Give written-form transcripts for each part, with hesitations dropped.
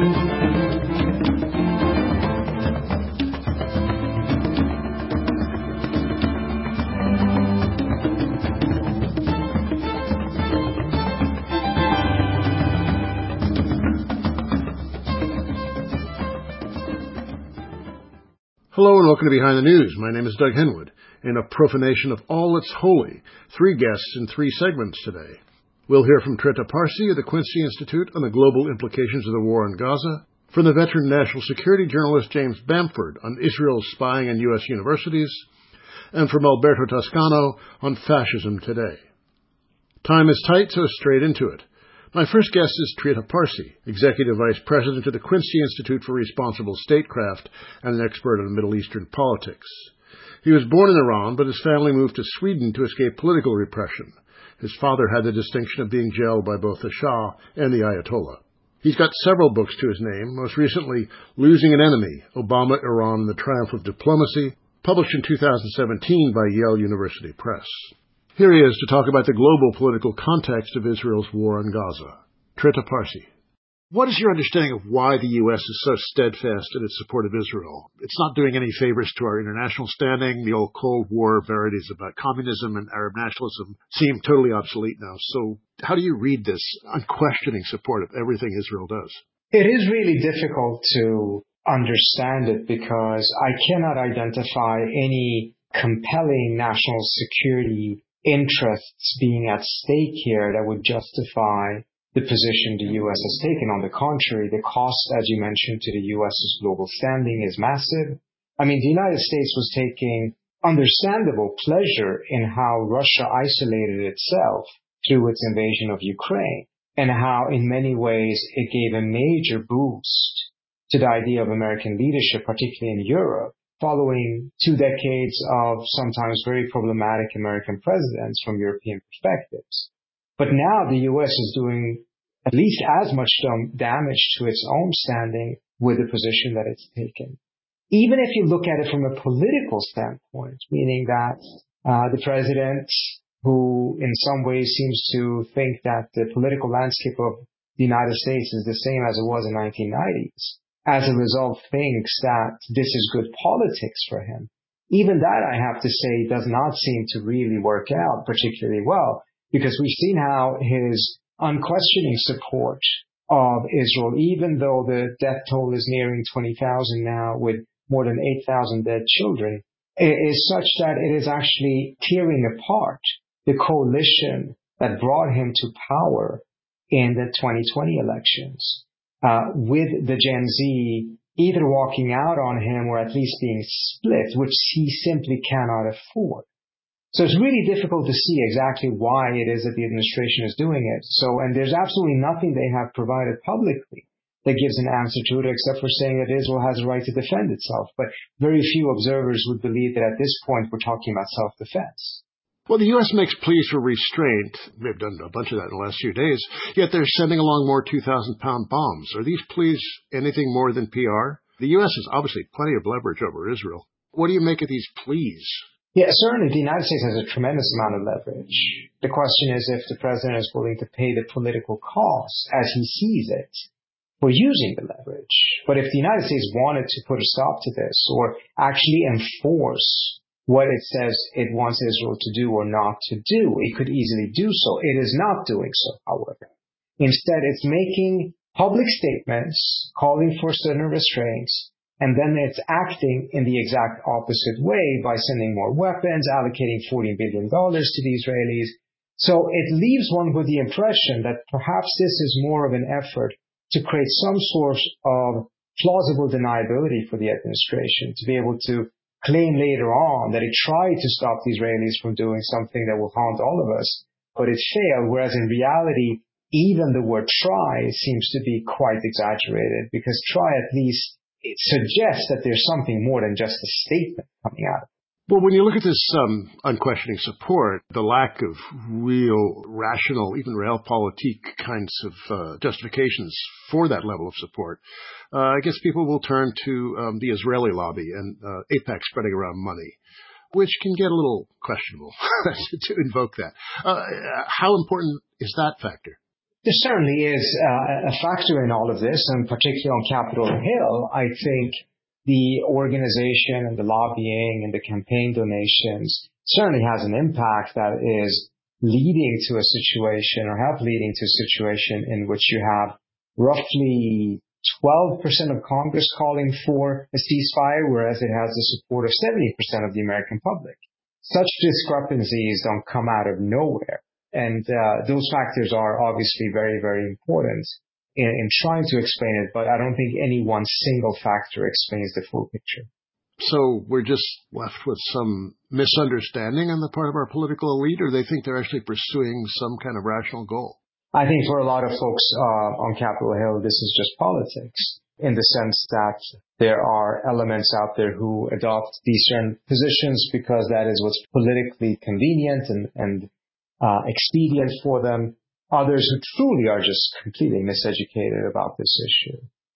Hello and welcome to Behind the News. My name is Doug Henwood. In a profanation of all that's holy, 3 guests in 3 segments today. We'll hear from Trita Parsi of the Quincy Institute on the global implications of the war in Gaza, from the veteran national security journalist James Bamford on Israel's spying in U.S. universities, and from Alberto Toscano on fascism today. Time is tight, so straight into it. My first guest is Trita Parsi, Executive Vice President of the Quincy Institute for Responsible Statecraft and an expert on Middle Eastern politics. He was born in Iran, but his family moved to Sweden to escape political repression. His father had the distinction of being jailed by both the Shah and the Ayatollah. He's got several books to his name, most recently Losing an Enemy, Obama, Iran, and the Triumph of Diplomacy, published in 2017 by Yale University Press. Here he is to talk about the global political context of Israel's war on Gaza. Trita Parsi. What is your understanding of why the U.S. is so steadfast in its support of Israel? It's not doing any favors to our international standing. The old Cold War verities about communism and Arab nationalism seem totally obsolete now. So how do you read this unquestioning support of everything Israel does? It is really difficult to understand it because I cannot identify any compelling national security interests being at stake here that would justify the position the U.S. has taken. On the contrary, the cost, as you mentioned, to the U.S.'s global standing is massive. I mean, the United States was taking understandable pleasure in how Russia isolated itself through its invasion of Ukraine, and how in many ways it gave a major boost to the idea of American leadership, particularly in Europe, following 2 decades of sometimes very problematic American presidents from European perspectives. But now the U.S. is doing at least as much damage to its own standing with the position that it's taken. Even if you look at it from a political standpoint, meaning that the president, who in some ways seems to think that the political landscape of the United States is the same as it was in the 1990s, as a result thinks that this is good politics for him. Even that, I have to say, does not seem to really work out particularly well, because we've seen how his unquestioning support of Israel, even though the death toll is nearing 20,000 now with more than 8,000 dead children, is such that it is actually tearing apart the coalition that brought him to power in the 2020 elections. With the Gen Z either walking out on him or at least being split, which he simply cannot afford. So it's really difficult to see exactly why it is that the administration is doing it. And there's absolutely nothing they have provided publicly that gives an answer to it, except for saying that Israel has a right to defend itself. But very few observers would believe that at this point we're talking about self-defense. Well, the U.S. makes pleas for restraint. They've done a bunch of that in the last few days, yet they're sending along more 2,000-pound bombs. Are these pleas anything more than PR? The U.S. has obviously plenty of leverage over Israel. What do you make of these pleas? Yeah, certainly the United States has a tremendous amount of leverage. The question is if the president is willing to pay the political cost as he sees it for using the leverage. But if the United States wanted to put a stop to this or actually enforce what it says it wants Israel to do or not to do, it could easily do so. It is not doing so, however. Instead, it's making public statements calling for certain restraints, and then it's acting in the exact opposite way by sending more weapons, allocating $40 billion to the Israelis. So it leaves one with the impression that perhaps this is more of an effort to create some sort of plausible deniability for the administration, to be able to claim later on that it tried to stop the Israelis from doing something that will haunt all of us, but it failed, whereas in reality, even the word try seems to be quite exaggerated, because try at least it suggests that there's something more than just a statement coming out of it. Well, when you look at this unquestioning support, the lack of real, rational, even realpolitik kinds of justifications for that level of support, I guess people will turn to the Israeli lobby and AIPAC spreading around money, which can get a little questionable to invoke that. How important is that factor? There certainly is a factor in all of this, and particularly on Capitol Hill. I think the organization and the lobbying and the campaign donations certainly has an impact that is leading to a situation, or have leading to a situation in which you have roughly 12% of Congress calling for a ceasefire, whereas it has the support of 70% of the American public. Such discrepancies don't come out of nowhere. And those factors are obviously very, very important in trying to explain it, but I don't think any one single factor explains the full picture. So we're just left with some misunderstanding on the part of our political elite, or they think they're actually pursuing some kind of rational goal? I think for a lot of folks on Capitol Hill, this is just politics, in the sense that there are elements out there who adopt these certain positions because that is what's politically convenient and expedient for them. Others who truly are just completely miseducated about this issue.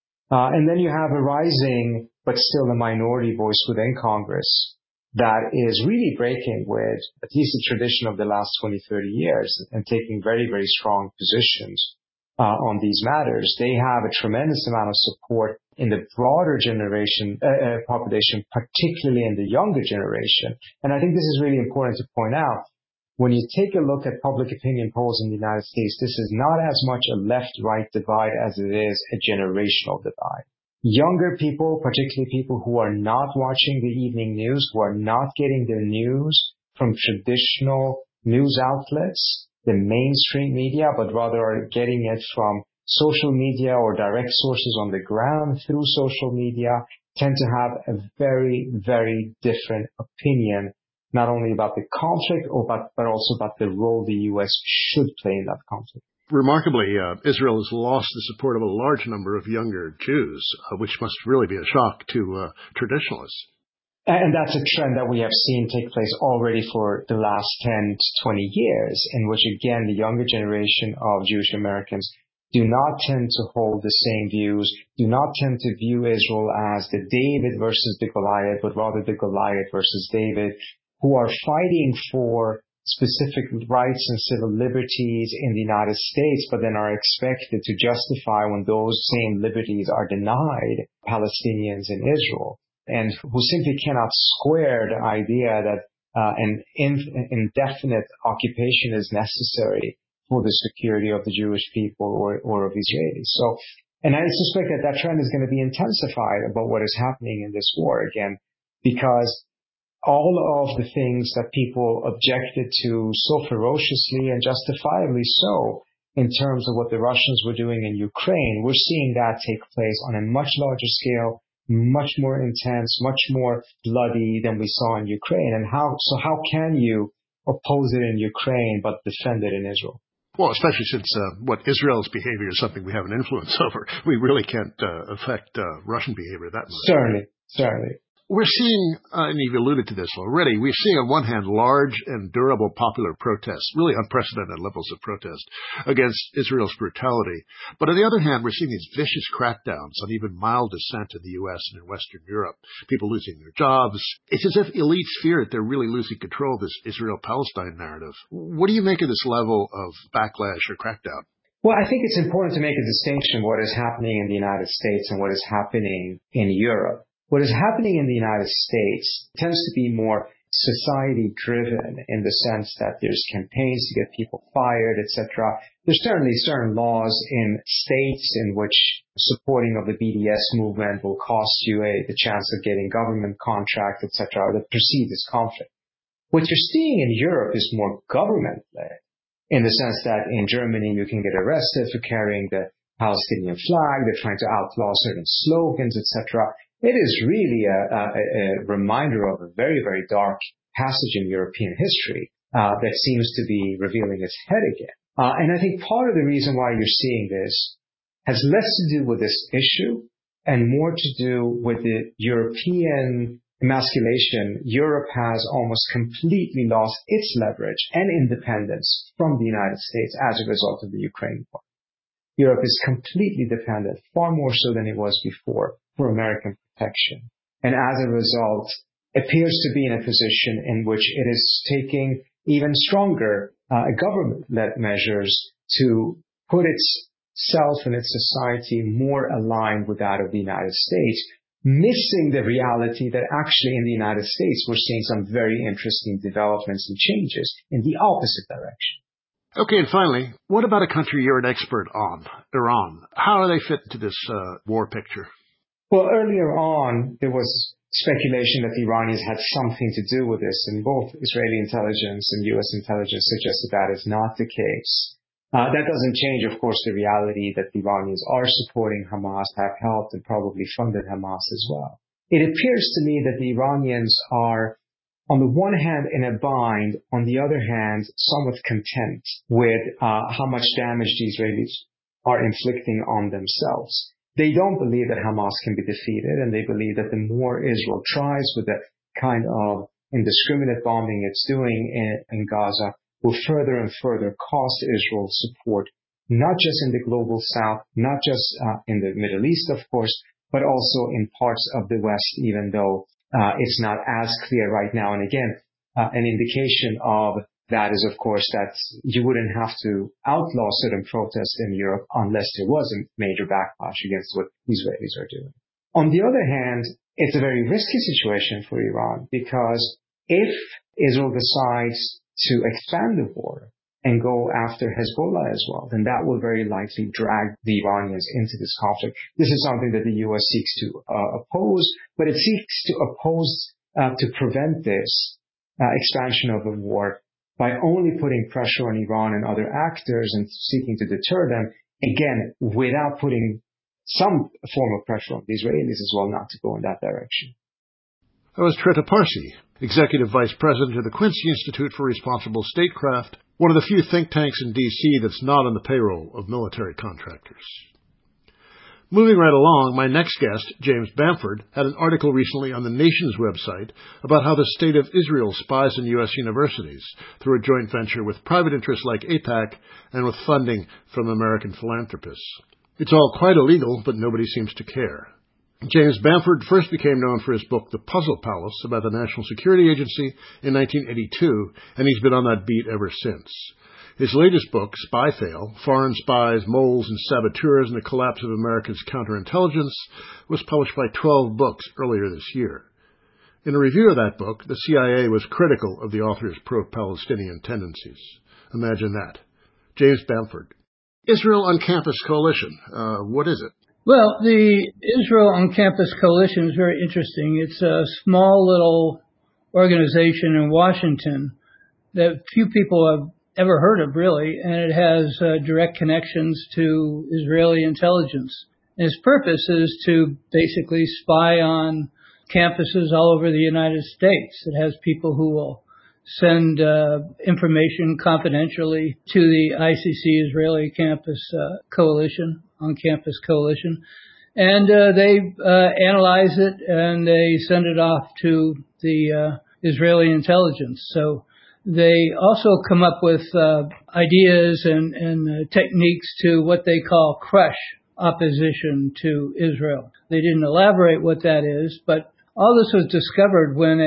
And then you have a rising, but still a minority voice within Congress that is really breaking with at least the tradition of the last 20, 30 years and taking very, very strong positions on these matters. They have a tremendous amount of support in the broader generation, population, particularly in the younger generation. And I think this is really important to point out. When you take a look at public opinion polls in the United States, this is not as much a left-right divide as it is a generational divide. Younger people, particularly people who are not watching the evening news, who are not getting their news from traditional news outlets, the mainstream media, but rather are getting it from social media or direct sources on the ground through social media, tend to have a very, very different opinion, not only about the conflict, but also about the role the U.S. should play in that conflict. Remarkably, Israel has lost the support of a large number of younger Jews, which must really be a shock to traditionalists. And that's a trend that we have seen take place already for the last 10 to 20 years, in which, again, the younger generation of Jewish Americans do not tend to hold the same views, do not tend to view Israel as the David versus the Goliath, but rather the Goliath versus David, who are fighting for specific rights and civil liberties in the United States, but then are expected to justify when those same liberties are denied Palestinians in Israel, and who simply cannot square the idea that an indefinite occupation is necessary for the security of the Jewish people or of Israelis. So, and I suspect that that trend is going to be intensified about what is happening in this war again, because all of the things that people objected to so ferociously and justifiably so in terms of what the Russians were doing in Ukraine, we're seeing that take place on a much larger scale, much more intense, much more bloody than we saw in Ukraine. And how can you oppose it in Ukraine but defend it in Israel? Well, especially since what Israel's behavior is something we have an influence over. We really can't affect Russian behavior that much. Certainly. We're seeing, and you've alluded to this already, we're seeing on one hand large and durable popular protests, really unprecedented levels of protest against Israel's brutality. But on the other hand, we're seeing these vicious crackdowns on even mild dissent in the U.S. and in Western Europe, people losing their jobs. It's as if elites fear that they're really losing control of this Israel-Palestine narrative. What do you make of this level of backlash or crackdown? Well, I think it's important to make a distinction what is happening in the United States and what is happening in Europe. What is happening in the United States tends to be more society-driven in the sense that there's campaigns to get people fired, etc. There's certainly certain laws in states in which supporting of the BDS movement will cost you the chance of getting government contract, etc., that precede this conflict. What you're seeing in Europe is more government-led, in the sense that in Germany you can get arrested for carrying the Palestinian flag. They're trying to outlaw certain slogans, etc. It is really a reminder of a very, very dark passage in European history that seems to be revealing its head again. And I think part of the reason why you're seeing this has less to do with this issue and more to do with the European emasculation. Europe has almost completely lost its leverage and independence from the United States as a result of the Ukraine war. Europe is completely dependent, far more so than it was before, for American protection. And as a result, appears to be in a position in which it is taking even stronger government-led measures to put itself and its society more aligned with that of the United States, missing the reality that actually in the United States, we're seeing some very interesting developments and changes in the opposite direction. Okay, and finally, what about a country you're an expert on, Iran? How do they fit into this war picture? Well, earlier on, there was speculation that the Iranians had something to do with this, and both Israeli intelligence and U.S. intelligence suggested that is not the case. That doesn't change, of course, the reality that the Iranians are supporting Hamas, have helped and probably funded Hamas as well. It appears to me that the Iranians are, on the one hand, in a bind, on the other hand, somewhat content with how much damage the Israelis are inflicting on themselves. They don't believe that Hamas can be defeated, and they believe that the more Israel tries with the kind of indiscriminate bombing it's doing in Gaza, will further and further cost Israel support, not just in the global south, not just in the Middle East, of course, but also in parts of the West, even though it's not as clear right now. And again, an indication of that is, of course, that you wouldn't have to outlaw certain protests in Europe unless there was a major backlash against what Israelis are doing. On the other hand, it's a very risky situation for Iran, because if Israel decides to expand the war and go after Hezbollah as well, then that will very likely drag the Iranians into this conflict. This is something that the U.S. seeks to oppose, but it seeks to oppose to prevent this expansion of the war by only putting pressure on Iran and other actors and seeking to deter them, again, without putting some form of pressure on the Israelis as well not to go in that direction. That was Trita Parsi, Executive Vice President of the Quincy Institute for Responsible Statecraft, one of the few think tanks in D.C. that's not on the payroll of military contractors. Moving right along, my next guest, James Bamford, had an article recently on the Nation's website about how the State of Israel spies on U.S. universities through a joint venture with private interests like AIPAC and with funding from American philanthropists. It's all quite illegal, but nobody seems to care. James Bamford first became known for his book The Puzzle Palace about the National Security Agency in 1982, and he's been on that beat ever since. His latest book, Spy Fail, Foreign Spies, Moles, and Saboteurs and the Collapse of America's Counterintelligence, was published by 12 Books earlier this year. In a review of that book, the CIA was critical of the author's pro-Palestinian tendencies. Imagine that. James Bamford. Israel on Campus Coalition. What is it? Well, the Israel on Campus Coalition is very interesting. It's a small little organization in Washington that few people have ever heard of, really, and it has direct connections to Israeli intelligence. And its purpose is to basically spy on campuses all over the United States. It has people who will send information confidentially to the ICC Israeli Campus Coalition, on Campus Coalition, and they analyze it and they send it off to the Israeli intelligence. So they also come up with ideas and techniques to what they call crush opposition to Israel. They didn't elaborate what that is, but all this was discovered when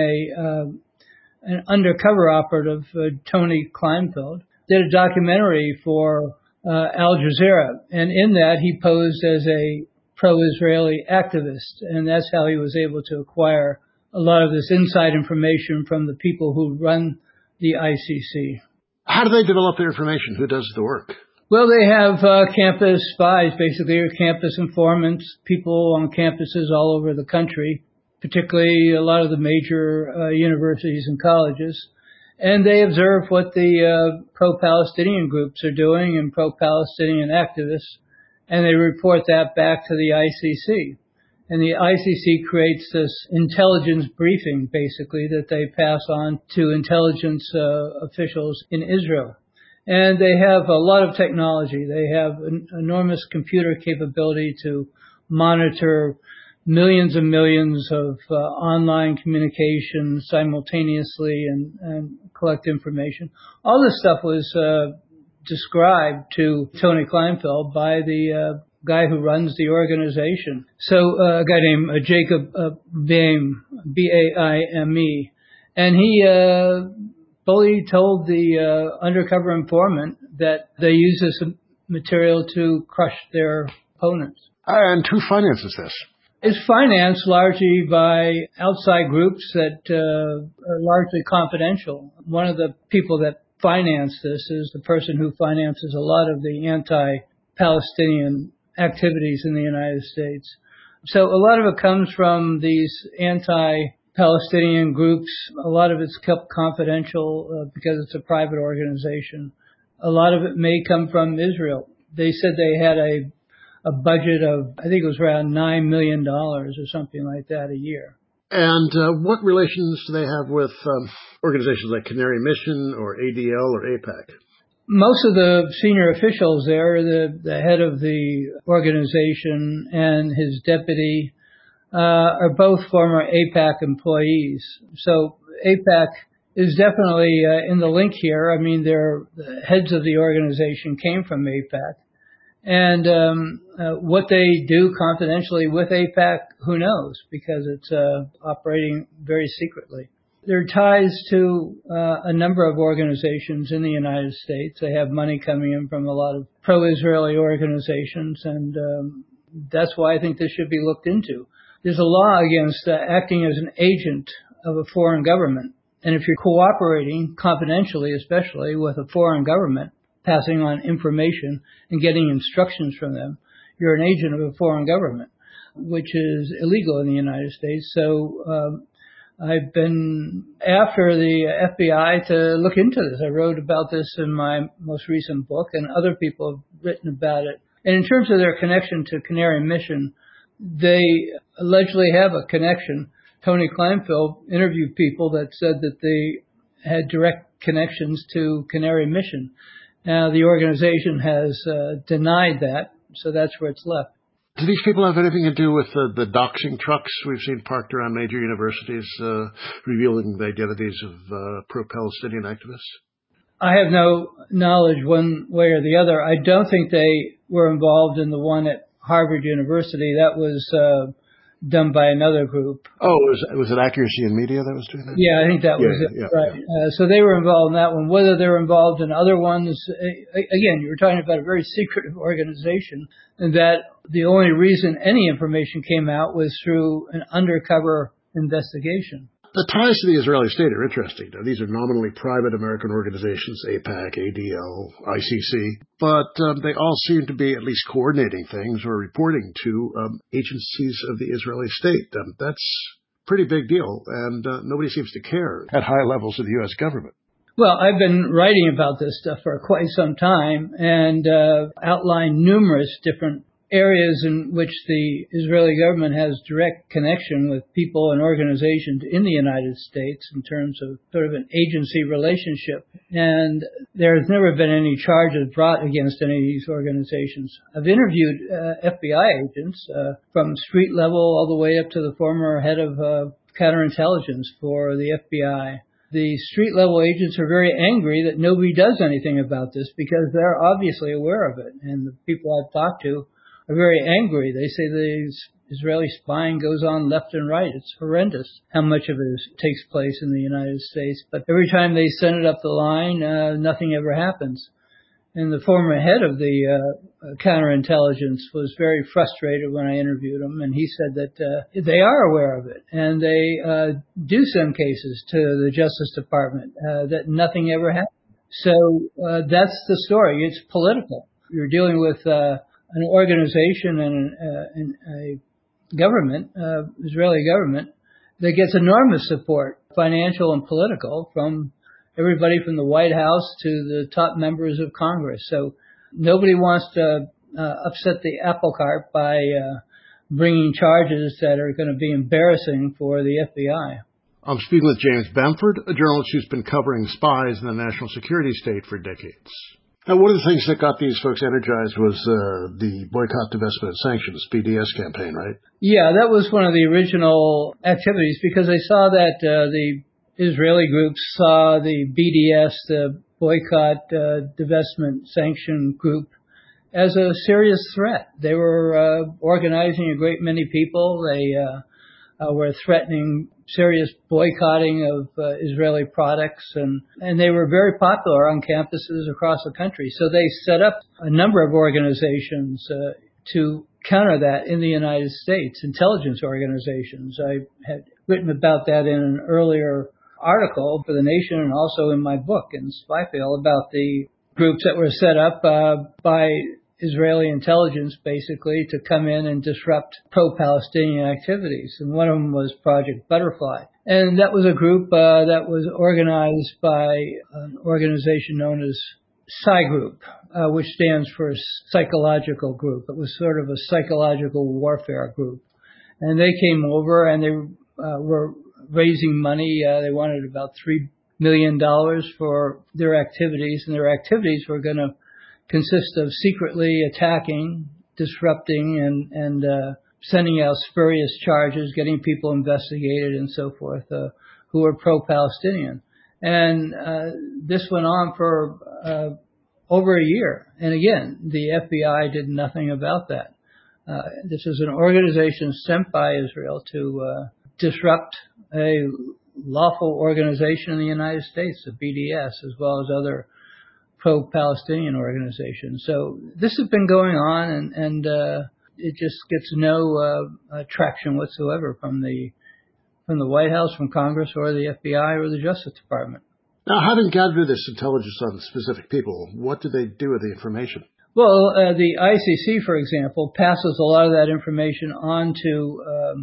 an undercover operative, Tony Kleinfeld, did a documentary for Al Jazeera, and in that he posed as a pro-Israeli activist, and that's how he was able to acquire a lot of this inside information from the people who run the ICC. How do they develop their information? Who does the work? Well, they have campus spies, basically, or campus informants, people on campuses all over the country, particularly a lot of the major universities and colleges. And they observe what the pro-Palestinian groups are doing and pro-Palestinian activists, and they report that back to the ICC. And the ICC creates this intelligence briefing, basically, that they pass on to intelligence officials in Israel. And they have a lot of technology. They have an enormous computer capability to monitor millions and millions of online communication simultaneously and collect information. All this stuff was described to Tony Kleinfeld by the guy who runs the organization. So a guy named Jacob Baime, B-A-I-M-E. And he fully told the undercover informant that they use this material to crush their opponents. And who finances this? It's financed largely by outside groups that are largely confidential. One of the people that finance this is the person who finances a lot of the anti-Palestinian activities in the United States. So a lot of it comes from these anti-Palestinian groups. A lot of it's kept confidential because it's a private organization. A lot of it may come from Israel. They said they had a budget of, I think it was around $9 million or something like that a year. And what relations do they have with organizations like Canary Mission or ADL or AIPAC? Most of the senior officials there, the head of the organization and his deputy, are both former AIPAC employees. So AIPAC is definitely in the link here. I mean, the heads of the organization came from AIPAC. And what they do confidentially with AIPAC, who knows, because it's operating very secretly. There are ties to a number of organizations in the United States. They have money coming in from a lot of pro-Israeli organizations, and that's why I think this should be looked into. There's a law against acting as an agent of a foreign government. And if you're cooperating confidentially, especially with a foreign government, passing on information and getting instructions from them, you're an agent of a foreign government, which is illegal in the United States. So I've been after the FBI to look into this. I wrote about this in my most recent book, and other people have written about it. And in terms of their connection to Canary Mission, they allegedly have a connection. Tony Kleinfeld interviewed people that said that they had direct connections to Canary Mission. Now, the organization has denied that, so that's where it's left. Do these people have anything to do with the doxing trucks we've seen parked around major universities, revealing the identities of pro-Palestinian activists? I have no knowledge one way or the other. I don't think they were involved in the one at Harvard University. That was done by another group. Oh, was it Accuracy in Media that was doing that? Yeah, I think that was it. Yeah, right. Yeah. So they were involved in that one. Whether they were involved in other ones, again, you were talking about a very secretive organization, and that the only reason any information came out was through an undercover investigation. The ties to the Israeli state are interesting. Now, these are nominally private American organizations, AIPAC, ADL, ICC, but they all seem to be at least coordinating things or reporting to agencies of the Israeli state. That's a pretty big deal, and nobody seems to care at high levels of the U.S. government. Well, I've been writing about this stuff for quite some time and outlined numerous different areas in which the Israeli government has direct connection with people and organizations in the United States in terms of sort of an agency relationship. And there's never been any charges brought against any of these organizations. I've interviewed FBI agents from street level all the way up to the former head of counterintelligence for the FBI. The street level agents are very angry that nobody does anything about this because they're obviously aware of it. And the people I've talked to are very angry. They say the Israeli spying goes on left and right. It's horrendous how much of it takes place in the United States. But every time they send it up the line, nothing ever happens. And the former head of the counterintelligence was very frustrated when I interviewed him, and he said that they are aware of it, and they do send cases to the Justice Department, that nothing ever happens. So that's the story. It's political. You're dealing with an organization and a government, Israeli government, that gets enormous support, financial and political, from everybody from the White House to the top members of Congress. So nobody wants to upset the apple cart by bringing charges that are going to be embarrassing for the FBI. I'm speaking with James Bamford, a journalist who's been covering spies in the national security state for decades. Now, one of the things that got these folks energized was the Boycott, Divestment, and Sanctions, BDS campaign, right? Yeah, that was one of the original activities because they saw that the Israeli groups saw the BDS, the Boycott, Divestment, Sanction group, as a serious threat. They were organizing a great many people. They were threatening serious boycotting of Israeli products, and they were very popular on campuses across the country. So they set up a number of organizations to counter that in the United States, intelligence organizations. I had written about that in an earlier article for The Nation and also in my book in Spyfail about the groups that were set up by Israeli intelligence, basically, to come in and disrupt pro-Palestinian activities. And one of them was Project Butterfly. And that was a group that was organized by an organization known as Psy Group, which stands for Psychological Group. It was sort of a psychological warfare group. And they came over and they were raising money. They wanted about $3 million for their activities, and their activities were going to consist of secretly attacking, disrupting, and sending out spurious charges, getting people investigated and so forth, who were pro-Palestinian. And this went on for over a year. And again, the FBI did nothing about that. This is an organization sent by Israel to disrupt a lawful organization in the United States, the BDS, as well as other pro-Palestinian organizations. So this has been going on, and it just gets no traction whatsoever from the White House, from Congress, or the FBI, or the Justice Department. Now, having gathered this intelligence on specific people, what do they do with the information? Well, the ICC, for example, passes a lot of that information on to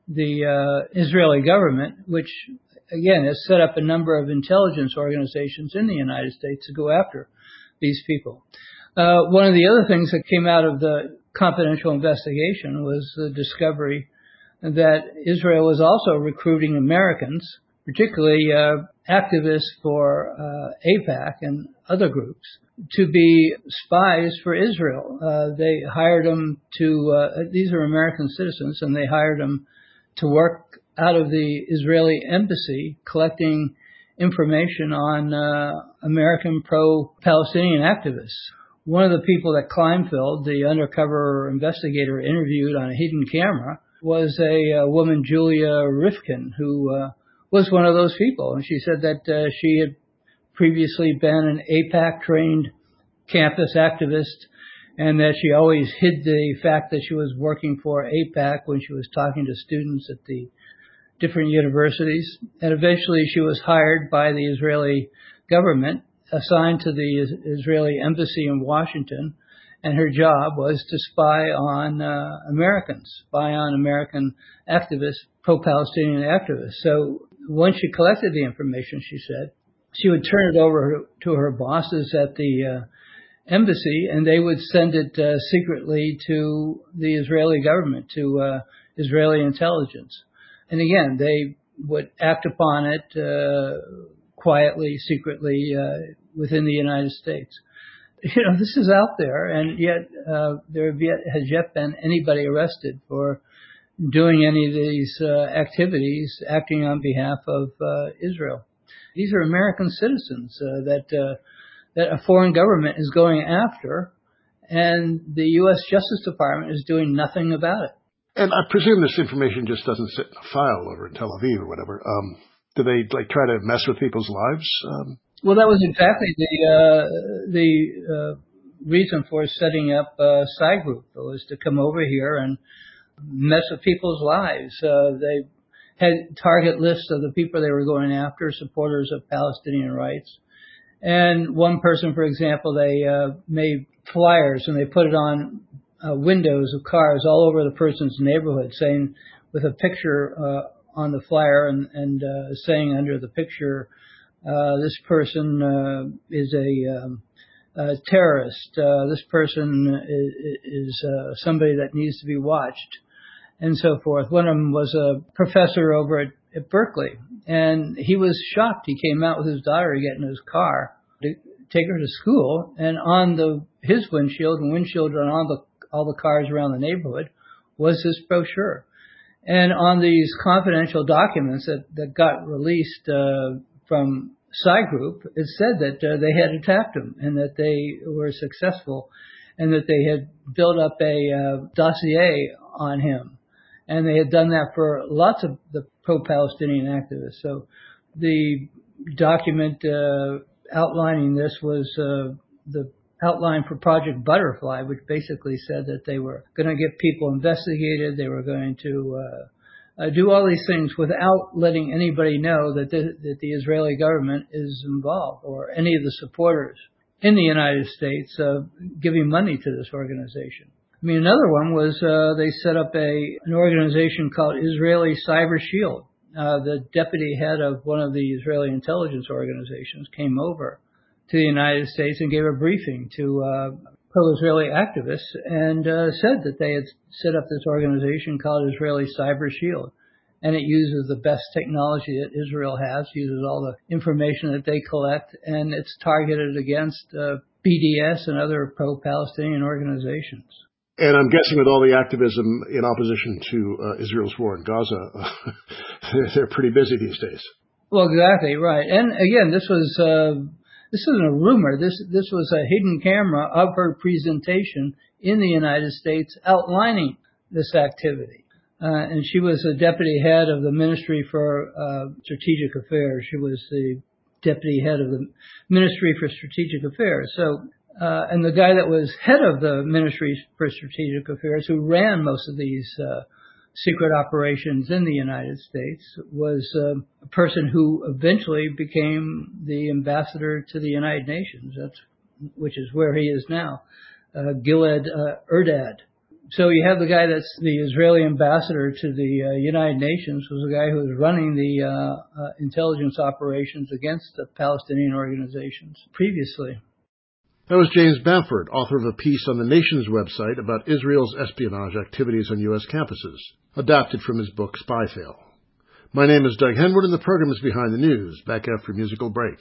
the Israeli government, which, again, has set up a number of intelligence organizations in the United States to go after these people. One of the other things that came out of the confidential investigation was the discovery that Israel was also recruiting Americans, particularly activists for AIPAC and other groups, to be spies for Israel. They hired them to, these are American citizens, and they hired them to work out of the Israeli embassy collecting information on American pro-Palestinian activists. One of the people that Kleinfeld, the undercover investigator, interviewed on a hidden camera was a woman, Julia Rifkin, who was one of those people. And she said that she had previously been an AIPAC-trained campus activist, and that she always hid the fact that she was working for AIPAC when she was talking to students at the different universities. And eventually she was hired by the Israeli government, assigned to the Israeli embassy in Washington, and her job was to spy on Americans, spy on American activists, pro-Palestinian activists. So once she collected the information, she said, she would turn it over to her bosses at the embassy, and they would send it secretly to the Israeli government, to Israeli intelligence. And again, they would act upon it quietly, secretly, within the United States. You know, this is out there, and yet there has yet been anybody arrested for doing any of these activities, acting on behalf of Israel. These are American citizens that a foreign government is going after, and the U.S. Justice Department is doing nothing about it. And I presume this information just doesn't sit in a file over in Tel Aviv or whatever. Do they try to mess with people's lives? Well, that was exactly the reason for setting up Psy Group, was to come over here and mess with people's lives. They had target lists of the people they were going after, supporters of Palestinian rights. And one person, for example, they made flyers and they put it on windows of cars all over the person's neighborhood, saying, with a picture on the flyer and saying under the picture, this person is a terrorist. This person is somebody that needs to be watched, and so forth. One of them was a professor over at Berkeley, and he was shocked. He came out with his daughter to get in his car to take her to school, and on his windshield and windshield on all the cars around the neighborhood was this brochure. And on these confidential documents that got released from Psy Group, it said that they had attacked him and that they were successful and that they had built up a dossier on him And they had done that for lots of the pro-Palestinian activists. So the document outlining this was the outline for Project Butterfly, which basically said that they were going to get people investigated. They were going to do all these things without letting anybody know that the Israeli government is involved or any of the supporters in the United States giving money to this organization. I mean, another one was they set up an organization called Israeli Cyber Shield. The deputy head of one of the Israeli intelligence organizations came over to the United States and gave a briefing to pro-Israeli activists and said that they had set up this organization called Israeli Cyber Shield. And it uses the best technology that Israel has, uses all the information that they collect, and it's targeted against BDS and other pro-Palestinian organizations. And I'm guessing with all the activism in opposition to Israel's war in Gaza, they're pretty busy these days. Well, exactly, right. And again, this isn't a rumor. This was a hidden camera of her presentation in the United States outlining this activity. And she was the deputy head of the Ministry for Strategic Affairs. She was the deputy head of the Ministry for Strategic Affairs. So, and the guy that was head of the Ministry for Strategic Affairs, who ran most of these secret operations in the United States, was a person who eventually became the ambassador to the United Nations, which is where he is now, Gilad Erdad. So you have the guy that's the Israeli ambassador to the United Nations, was the guy who was running the intelligence operations against the Palestinian organizations previously. That was James Bamford, author of a piece on the Nation's website about Israel's espionage activities on U.S. campuses, adapted from his book Spyfail. My name is Doug Henwood, and the program is Behind the News, back after a musical break.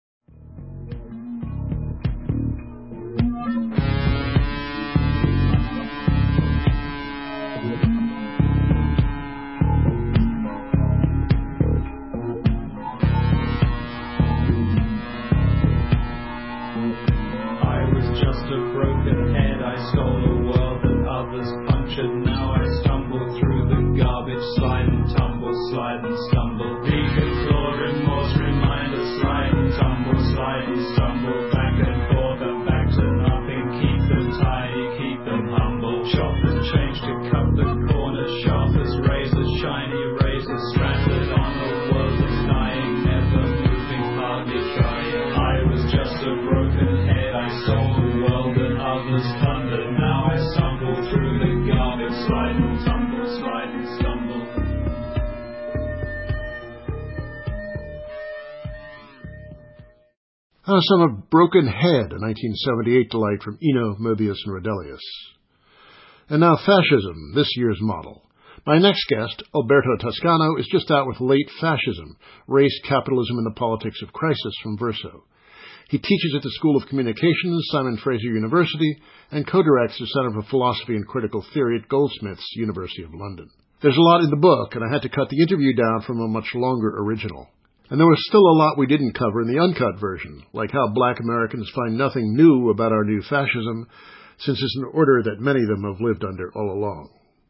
Some of Broken Head, a 1978 delight from Eno, Moebius, and Rodelius. And now Fascism, this year's model. My next guest, Alberto Toscano, is just out with Late Fascism, Race, Capitalism, and the Politics of Crisis from Verso. He teaches at the School of Communications, Simon Fraser University, and co-directs the Center for Philosophy and Critical Theory at Goldsmiths, University of London. There's a lot in the book, and I had to cut the interview down from a much longer original. And there was still a lot we didn't cover in the uncut version, like how black Americans find nothing new about our new fascism, since it's an order that many of them have lived under all along.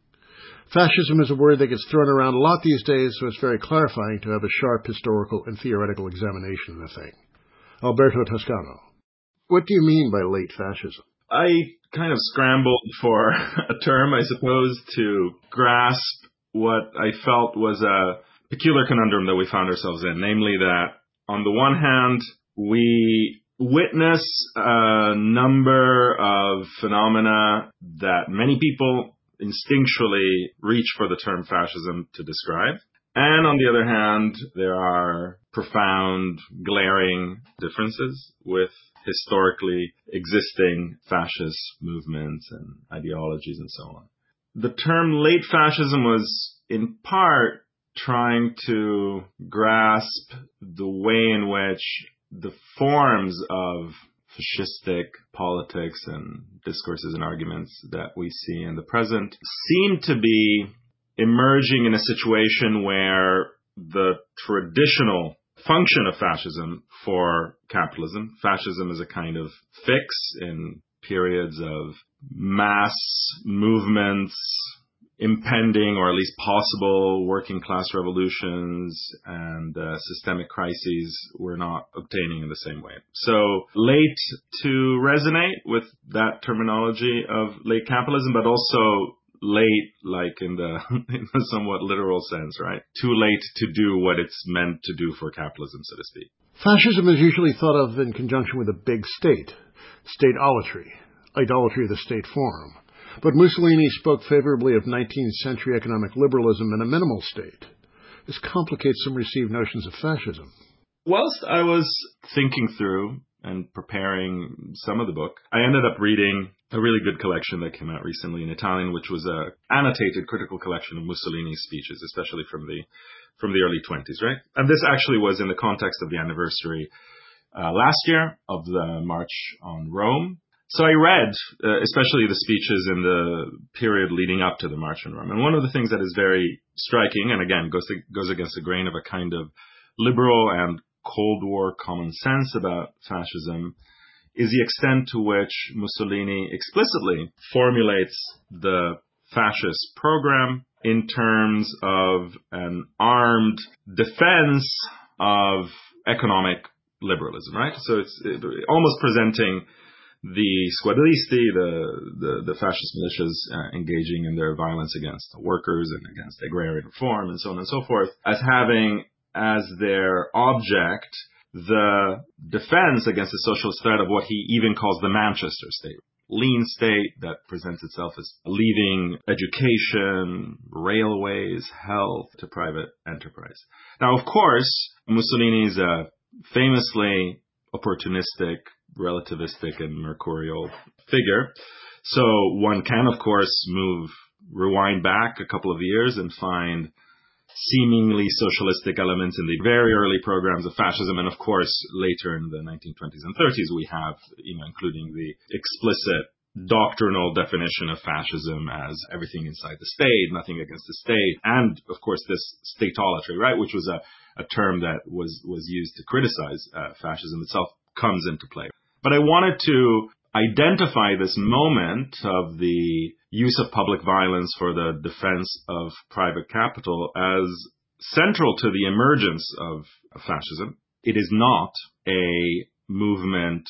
Fascism is a word that gets thrown around a lot these days, so it's very clarifying to have a sharp historical and theoretical examination of the thing. Alberto Toscano, what do you mean by late fascism? I kind of scrambled for a term, I suppose, to grasp what I felt was a peculiar conundrum that we found ourselves in, namely that, on the one hand, we witness a number of phenomena that many people instinctually reach for the term fascism to describe. And on the other hand, there are profound, glaring differences with historically existing fascist movements and ideologies and so on. The term late fascism was, in part, trying to grasp the way in which the forms of fascistic politics and discourses and arguments that we see in the present seem to be emerging in a situation where the traditional function of fascism for capitalism, fascism is a kind of fix in periods of mass movements impending or at least possible working class revolutions and systemic crises were not obtaining in the same way. So late to resonate with that terminology of late capitalism, but also late, like in the somewhat literal sense, right? Too late to do what it's meant to do for capitalism, so to speak. Fascism is usually thought of in conjunction with a big state, idolatry of the state form. But Mussolini spoke favorably of 19th century economic liberalism and a minimal state. This complicates some received notions of fascism. Whilst I was thinking through and preparing some of the book, I ended up reading a really good collection that came out recently in Italian, which was an annotated critical collection of Mussolini's speeches, especially from the early 20s, right? And this actually was in the context of the anniversary last year of the March on Rome. So I read, especially the speeches in the period leading up to the March on Rome. And one of the things that is very striking, and again, goes against the grain of a kind of liberal and Cold War common sense about fascism, is the extent to which Mussolini explicitly formulates the fascist program in terms of an armed defense of economic liberalism, right? So it's almost presenting the squadristi, the fascist militias engaging in their violence against the workers and against agrarian reform and so on and so forth, as having as their object the defense against the socialist threat of what he even calls the Manchester state. Lean state that presents itself as leaving education, railways, health to private enterprise. Now, of course, Mussolini is a famously opportunistic, relativistic, and mercurial figure. So one can, of course, rewind back a couple of years and find seemingly socialistic elements in the very early programs of fascism. And of course, later in the 1920s and 30s, we have, including the explicit doctrinal definition of fascism as everything inside the state, nothing against the state. And of course, this statolatry, right, which was a term that was used to criticize fascism itself, comes into play. But I wanted to identify this moment of the use of public violence for the defense of private capital as central to the emergence of fascism. It is not a movement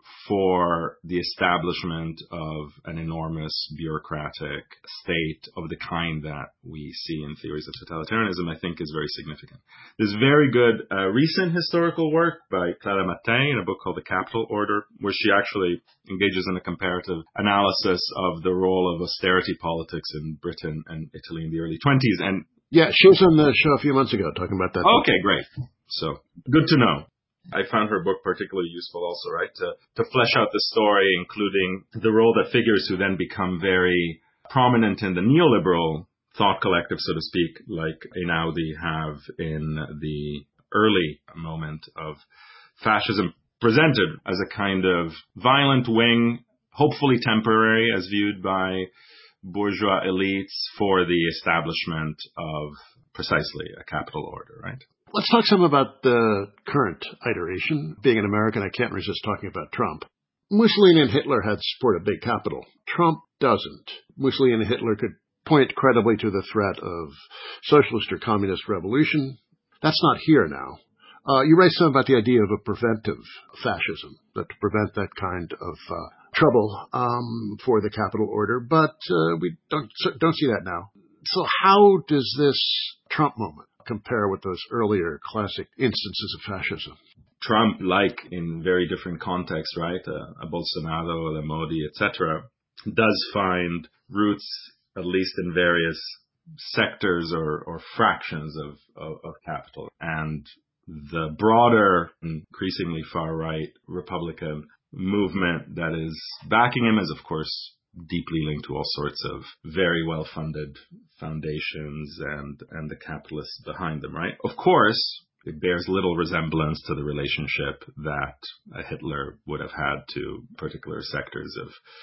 for the establishment of an enormous bureaucratic state of the kind that we see in theories of totalitarianism, I think is very significant. There's very good recent historical work by Clara Mattei in a book called The Capital Order, where she actually engages in a comparative analysis of the role of austerity politics in Britain and Italy in the early 20s. And yeah, she was on the show a few months ago talking about that. Okay, great. So good to know. I found her book particularly useful also, right, to flesh out the story, including the role that figures who then become very prominent in the neoliberal thought collective, so to speak, like Einaudi have in the early moment of fascism, presented as a kind of violent wing, hopefully temporary, as viewed by bourgeois elites, for the establishment of precisely a capital order, right? Let's talk some about the current iteration. Being an American, I can't resist talking about Trump. Mussolini and Hitler had support of big capital. Trump doesn't. Mussolini and Hitler could point credibly to the threat of socialist or communist revolution. That's not here now. You raised something about the idea of a preventive fascism, that to prevent that kind of trouble for the capital order, but we don't see that now. So how does this Trump moment compare with those earlier classic instances of fascism? Trump, like in very different contexts, right, a Bolsonaro, a Modi, etc., does find roots, at least in various sectors or fractions of capital. And the broader, increasingly far-right Republican movement that is backing him is, of course, deeply linked to all sorts of very well-funded foundations and the capitalists behind them, right? Of course, it bears little resemblance to the relationship that Hitler would have had to particular sectors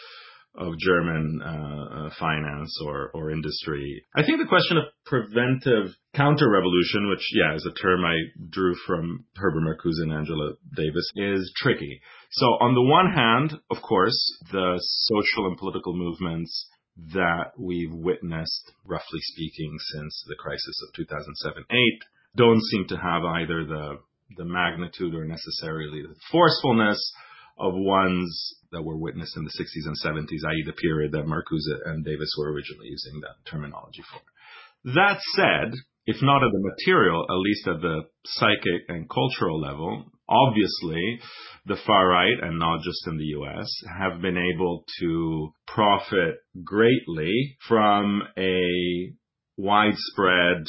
of German finance or industry. I think the question of preventive counter-revolution, which, is a term I drew from Herbert Marcuse and Angela Davis, is tricky. So on the one hand, of course, the social and political movements that we've witnessed, roughly speaking, since the crisis of 2007-8 don't seem to have either the magnitude or necessarily the forcefulness of ones that were witnessed in the 60s and 70s, i.e. the period that Marcuse and Davis were originally using that terminology for. That said, if not at the material, at least at the psychic and cultural level, obviously the far right, and not just in the US, have been able to profit greatly from a widespread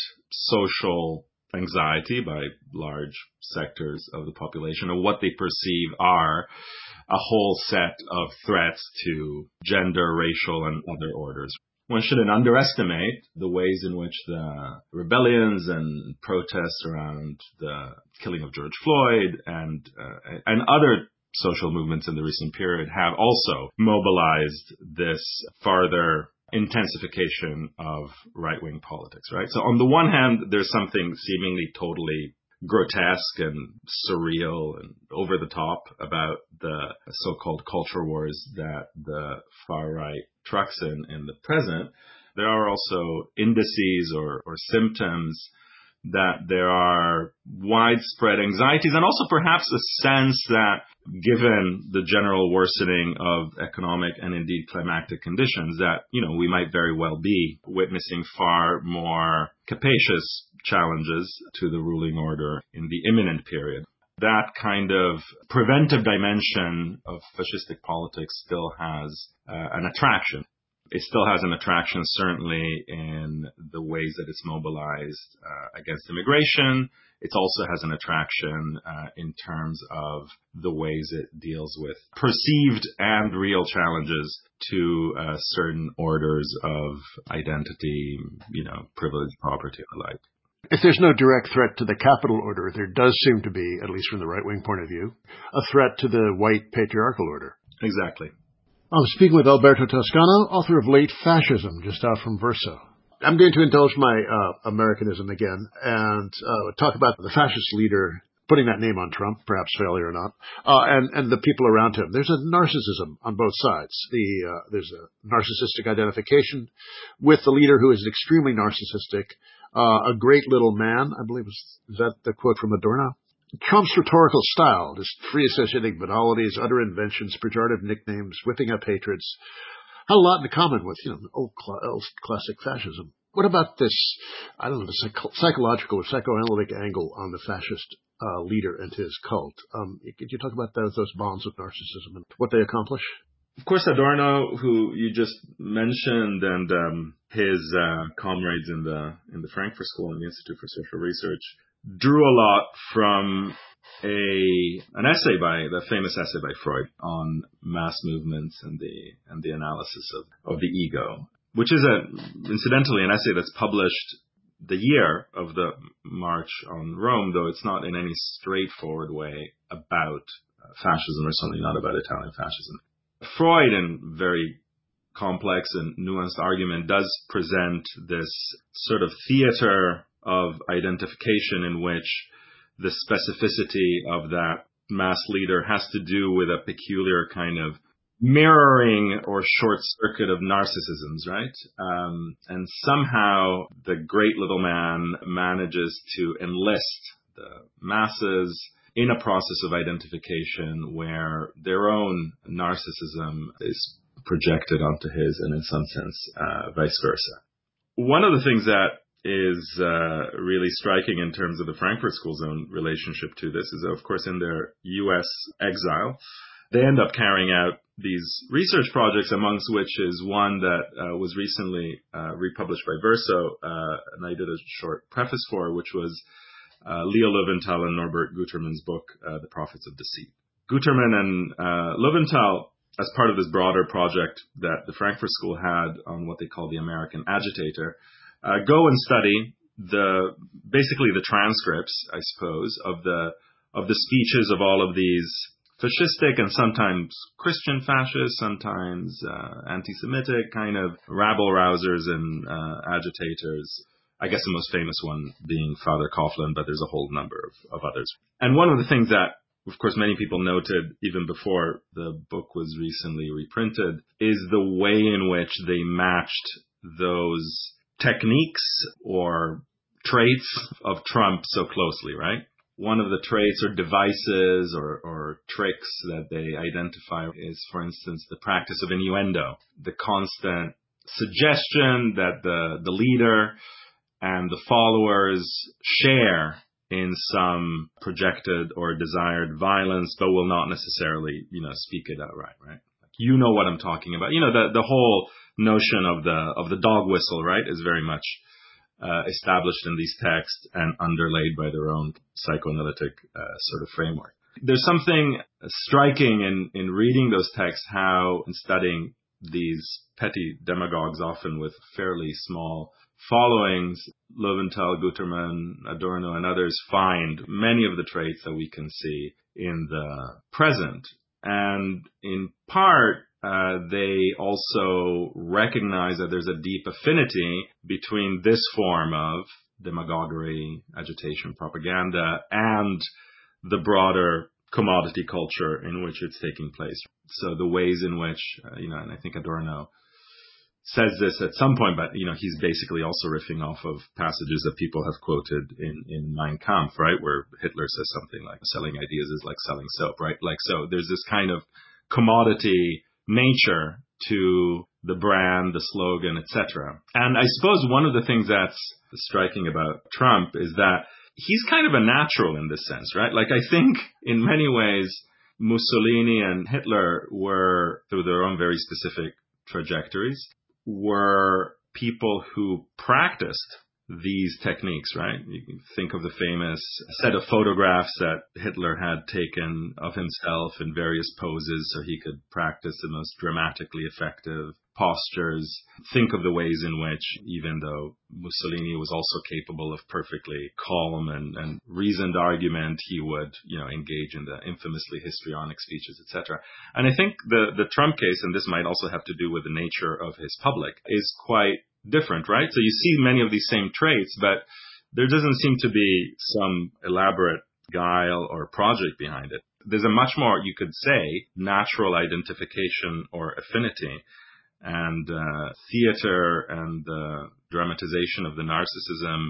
social anxiety by large sectors of the population of what they perceive are a whole set of threats to gender, racial, and other orders. One shouldn't underestimate the ways in which the rebellions and protests around the killing of George Floyd and other social movements in the recent period have also mobilized this farther intensification of right-wing politics, right? So on the one hand, there's something seemingly totally grotesque and surreal and over the top about the so-called culture wars that the far right trucks in the present. There are also indices or symptoms that there are widespread anxieties and also perhaps a sense that given the general worsening of economic and indeed climactic conditions that, we might very well be witnessing far more capacious challenges to the ruling order in the imminent period. That kind of preventive dimension of fascistic politics still has an attraction. It still has an attraction, certainly, in the ways that it's mobilized against immigration. It also has an attraction in terms of the ways it deals with perceived and real challenges to certain orders of identity, privilege, property, and the like. If there's no direct threat to the capital order, there does seem to be, at least from the right-wing point of view, a threat to the white patriarchal order. Exactly. I'm speaking with Alberto Toscano, author of Late Fascism, just out from Verso. I'm going to indulge my Americanism again and talk about the fascist leader, putting that name on Trump, perhaps failure or not, and the people around him. There's a narcissism on both sides. There's a narcissistic identification with the leader who is extremely narcissistic, a great little man, I believe, is that the quote from Adorno? Trump's rhetorical style, just free associating banalities, utter inventions, pejorative nicknames, whipping up hatreds, had a lot in common with, old classic fascism. What about this, the psychological or psychoanalytic angle on the fascist leader and his cult? Could you talk about those bonds of narcissism and what they accomplish? Of course, Adorno, who you just mentioned, and his comrades in the Frankfurt School and the Institute for Social Research, drew a lot from the famous essay by Freud on mass movements and the analysis of the ego, which is incidentally an essay that's published the year of the March on Rome, though it's not in any straightforward way about fascism, or certainly not about Italian fascism. Freud, in very complex and nuanced argument, does present this sort of theater of identification in which the specificity of that mass leader has to do with a peculiar kind of mirroring or short circuit of narcissisms, right? And somehow the great little man manages to enlist the masses in a process of identification where their own narcissism is projected onto his, and in some sense, vice versa. One of the things that is really striking in terms of the Frankfurt School's own relationship to this is, of course, in their U.S. exile, they end up carrying out these research projects, amongst which is one that was recently republished by Verso, and I did a short preface for, which was Leo Löwenthal and Norbert Guterman's book, The Prophets of Deceit. Guterman and Löwenthal, as part of this broader project that the Frankfurt School had on what they call the American Agitator, go and study basically the transcripts, I suppose, of the speeches of all of these fascistic and sometimes Christian fascists, sometimes anti-Semitic kind of rabble-rousers and agitators. I guess the most famous one being Father Coughlin, but there's a whole number of others. And one of the things that of course, many people noted even before the book was recently reprinted, is the way in which they matched those techniques or traits of Trump so closely, right? One of the traits or devices or tricks that they identify is, for instance, the practice of innuendo, the constant suggestion that the leader and the followers share in some projected or desired violence, but will not necessarily, speak it outright, right? Like, you know what I'm talking about. The whole notion of the dog whistle, right, is very much established in these texts and underlaid by their own psychoanalytic sort of framework. There's something striking in reading those texts, how in studying these petty demagogues, often with fairly small followings, Löwenthal, Guterman, Adorno, and others find many of the traits that we can see in the present. And in part, they also recognize that there's a deep affinity between this form of demagoguery, agitation, propaganda, and the broader commodity culture in which it's taking place. So the ways in which, and I think Adorno says this at some point, but, he's basically also riffing off of passages that people have quoted in Mein Kampf, right? Where Hitler says something like, selling ideas is like selling soap, right? Like, so there's this kind of commodity nature to the brand, the slogan, etc. And I suppose one of the things that's striking about Trump is that he's kind of a natural in this sense, right? Like, I think in many ways, Mussolini and Hitler were, through their own very specific trajectories, were people who practiced these techniques, right? You can think of the famous set of photographs that Hitler had taken of himself in various poses so he could practice the most dramatically effective postures. Think of the ways in which, even though Mussolini was also capable of perfectly calm and reasoned argument, he would, engage in the infamously histrionic speeches, etc. And I think the Trump case, and this might also have to do with the nature of his public, is quite different, right? So you see many of these same traits, but there doesn't seem to be some elaborate guile or project behind it. There's a much more, you could say, natural identification or affinity. And theater and the dramatization of the narcissism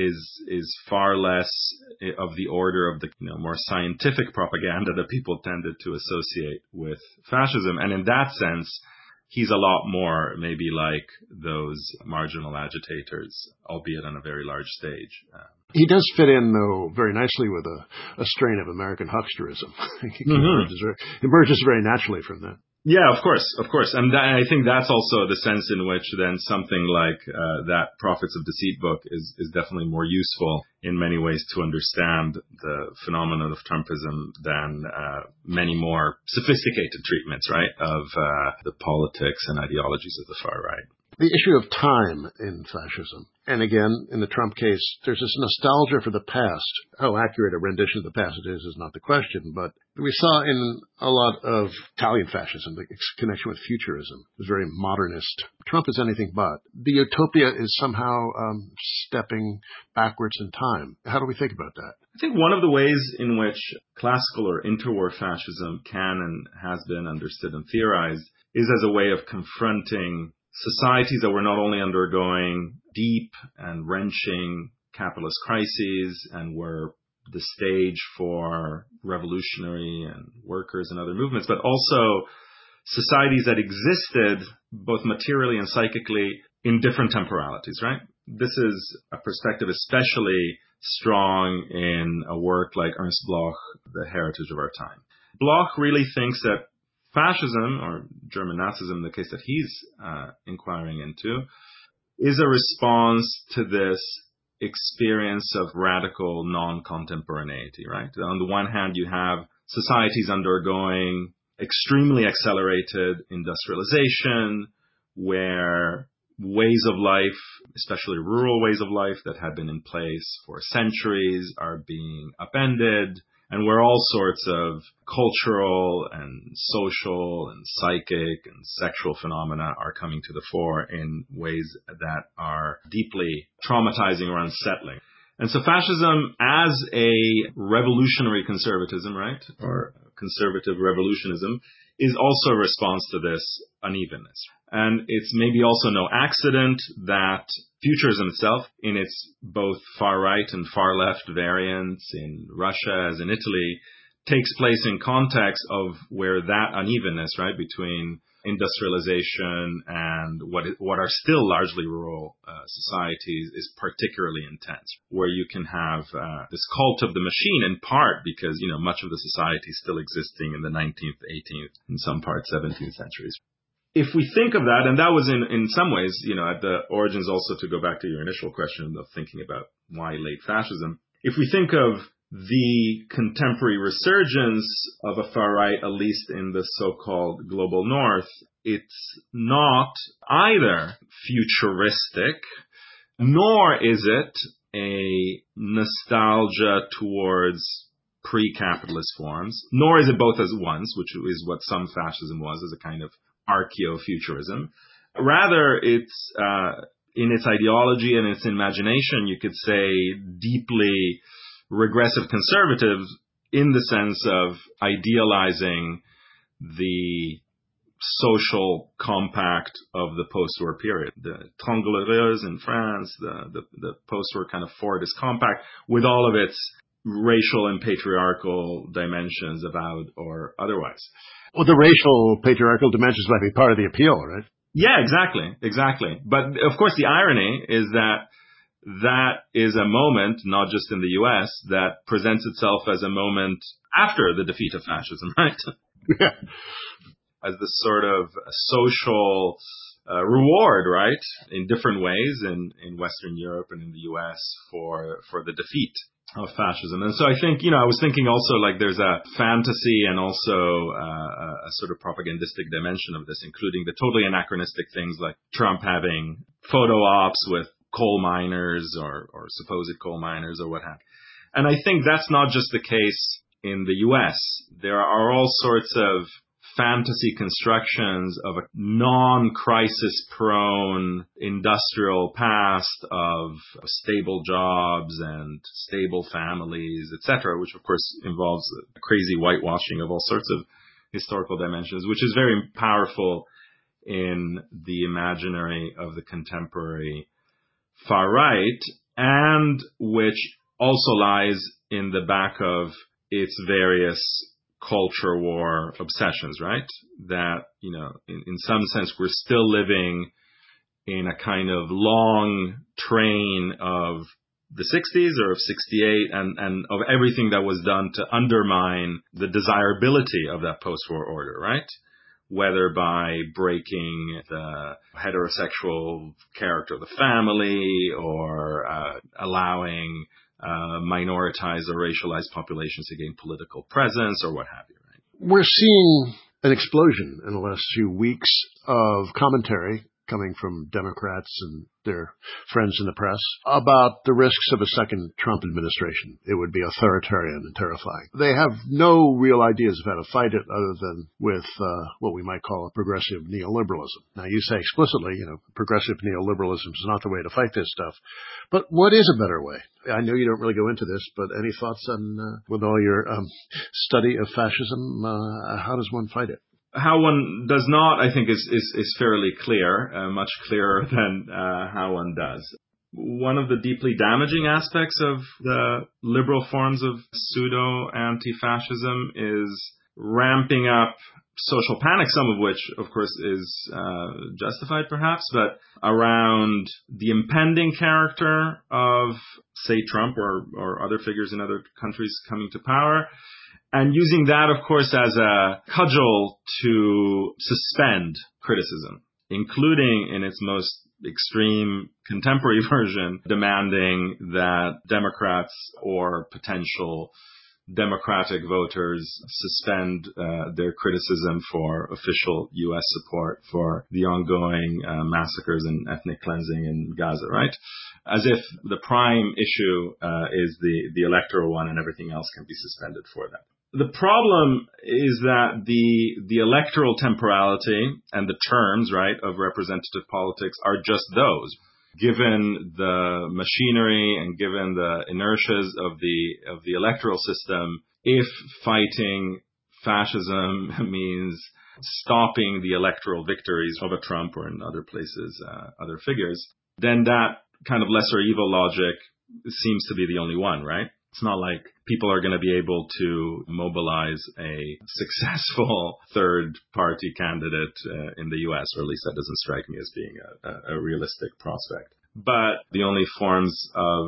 is far less of the order of the more scientific propaganda that people tended to associate with fascism. And in that sense, he's a lot more maybe like those marginal agitators, albeit on a very large stage. He does fit in, though, very nicely with a strain of American hucksterism. He emerges very naturally from that. Yeah, of course. And I think that's also the sense in which then something like that Prophets of Deceit book is definitely more useful in many ways to understand the phenomenon of Trumpism than many more sophisticated treatments, right, of the politics and ideologies of the far right. The issue of time in fascism. And again, in the Trump case, there's this nostalgia for the past. How accurate a rendition of the past it is not the question, but we saw in a lot of Italian fascism, the connection with futurism. It was very modernist. Trump is anything but. The utopia is somehow stepping backwards in time. How do we think about that? I think one of the ways in which classical or interwar fascism can and has been understood and theorized is as a way of confronting societies that were not only undergoing deep and wrenching capitalist crises and were the stage for revolutionary and workers and other movements, but also societies that existed both materially and psychically in different temporalities, right? This is a perspective especially strong in a work like Ernst Bloch, The Heritage of Our Time. Bloch really thinks that fascism, or German Nazism, the case that he's inquiring into, is a response to this experience of radical non-contemporaneity, right? On the one hand, you have societies undergoing extremely accelerated industrialization, where ways of life, especially rural ways of life that had been in place for centuries, are being upended, and where all sorts of cultural and social and psychic and sexual phenomena are coming to the fore in ways that are deeply traumatizing or unsettling. And so fascism as a revolutionary conservatism, right, or conservative revolutionism, is also a response to this unevenness. And it's maybe also no accident that futurism itself, in its both far right and far left variants in Russia as in Italy, takes place in context of where that unevenness, right, between industrialization and what are still largely rural societies is particularly intense, where you can have this cult of the machine, in part because, much of the society is still existing in the 19th, 18th, in some parts 17th centuries. If we think of that, and that was in some ways, at the origins also, to go back to your initial question of thinking about why late fascism, if we think of the contemporary resurgence of a far right, at least in the so-called global north, it's not either futuristic, nor is it a nostalgia towards pre-capitalist forms, nor is it both as once, which is what some fascism was, as a kind of archaeofuturism. Rather, it's in its ideology and its imagination, you could say, deeply regressive conservative in the sense of idealizing the social compact of the post-war period. The Trente Glorieuses in France, the post-war kind of Fordist compact, with all of its racial and patriarchal dimensions, avowed or otherwise. Well, the racial patriarchal dimensions might be part of the appeal, right? Yeah, exactly. But of course, the irony is that is a moment, not just in the U.S., that presents itself as a moment after the defeat of fascism, right? Yeah. As this sort of social reward, right, in different ways in Western Europe and in the U.S. for the defeat of fascism. And so I think, I was thinking also like there's a fantasy and also a sort of propagandistic dimension of this, including the totally anachronistic things like Trump having photo ops with coal miners or supposed coal miners or what have you. And I think that's not just the case in the U.S. There are all sorts of fantasy constructions of a non-crisis prone industrial past of stable jobs and stable families, etc., which of course involves a crazy whitewashing of all sorts of historical dimensions, which is very powerful in the imaginary of the contemporary far right, and which also lies in the back of its various culture war obsessions, right? That, in some sense, we're still living in a kind of long train of the 60s or of 68 and of everything that was done to undermine the desirability of that post-war order, right? Whether by breaking the heterosexual character of the family or allowing minoritized or racialized populations to gain political presence or what have you. Right? We're seeing an explosion in the last few weeks of commentary coming from Democrats and their friends in the press about the risks of a second Trump administration. It would be authoritarian and terrifying. They have no real ideas of how to fight it other than with what we might call a progressive neoliberalism. Now, you say explicitly, progressive neoliberalism is not the way to fight this stuff. But what is a better way? I know you don't really go into this, but any thoughts on, with all your study of fascism, how does one fight it? How one does not, I think, is fairly clear, much clearer than how one does. One of the deeply damaging aspects of the liberal forms of pseudo-anti-fascism is ramping up social panic, some of which, of course, is justified perhaps, but around the impending character of, say, Trump or other figures in other countries coming to power, and using that, of course, as a cudgel to suspend criticism, including in its most extreme contemporary version, demanding that Democrats or potential Democratic voters suspend their criticism for official U.S. support for the ongoing massacres and ethnic cleansing in Gaza, right? As if the prime issue is the electoral one and everything else can be suspended for that. The problem is that the electoral temporality and the terms, right, of representative politics are just those. given the machinery and given the inertias of the electoral system, if fighting fascism means stopping the electoral victories of a Trump or in other places, other figures, then that kind of lesser evil logic seems to be the only one, right? It's not like people are going to be able to mobilize a successful third-party candidate in the U.S., or at least that doesn't strike me as being a realistic prospect. But the only forms of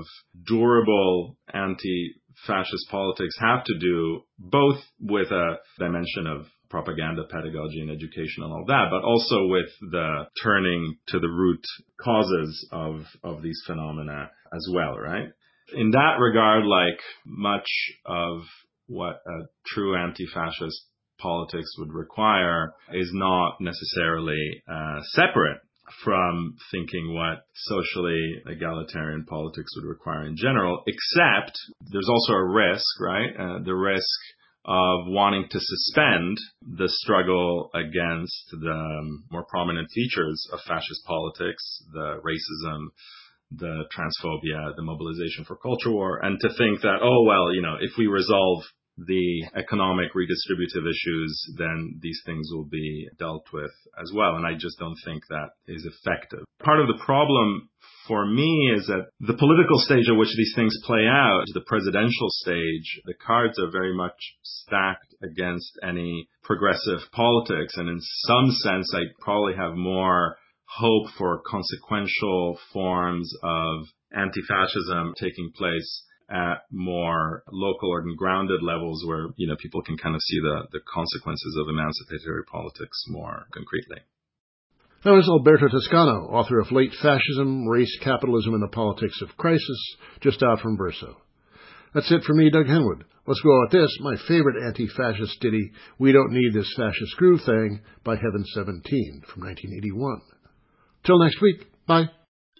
durable anti-fascist politics have to do both with a dimension of propaganda, pedagogy, and education and all that, but also with the turning to the root causes of these phenomena as well, right? In that regard, like much of what a true anti-fascist politics would require is not necessarily separate from thinking what socially egalitarian politics would require in general, except there's also a risk, right? The risk of wanting to suspend the struggle against the more prominent features of fascist politics, the racism, the transphobia, the mobilization for culture war, and to think that, oh, well, if we resolve the economic redistributive issues, then these things will be dealt with as well. And I just don't think that is effective. Part of the problem for me is that the political stage at which these things play out, the presidential stage, the cards are very much stacked against any progressive politics. And in some sense, I probably have more hope for consequential forms of anti-fascism taking place at more local or grounded levels where, people can kind of see the consequences of emancipatory politics more concretely. That was Alberto Toscano, author of Late Fascism, Race, Capitalism, and the Politics of Crisis, just out from Verso. That's it for me, Doug Henwood. Let's go out with this, my favorite anti-fascist ditty, We Don't Need This Fascist Groove Thing, by Heaven 17 from 1981. Till next week, bye.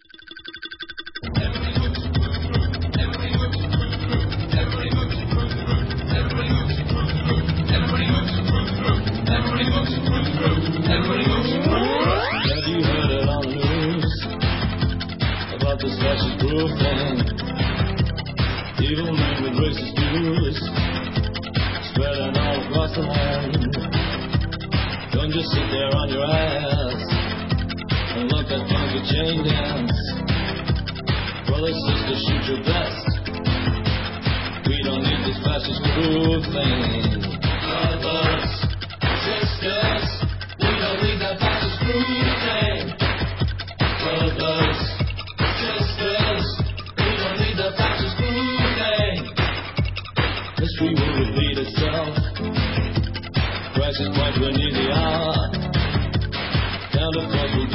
Evil men with racist views spreading all across the land. Don't just sit there on your ass and look at funky chain dance. Brother, sister, shoot your best. We don't need this fascist groove thing. Brothers, sisters, we don't need that fascist groove thing. Brothers, sisters, we don't need that fascist groove thing. History will repeat itself. Crisis point beneath the hour. Counterforce will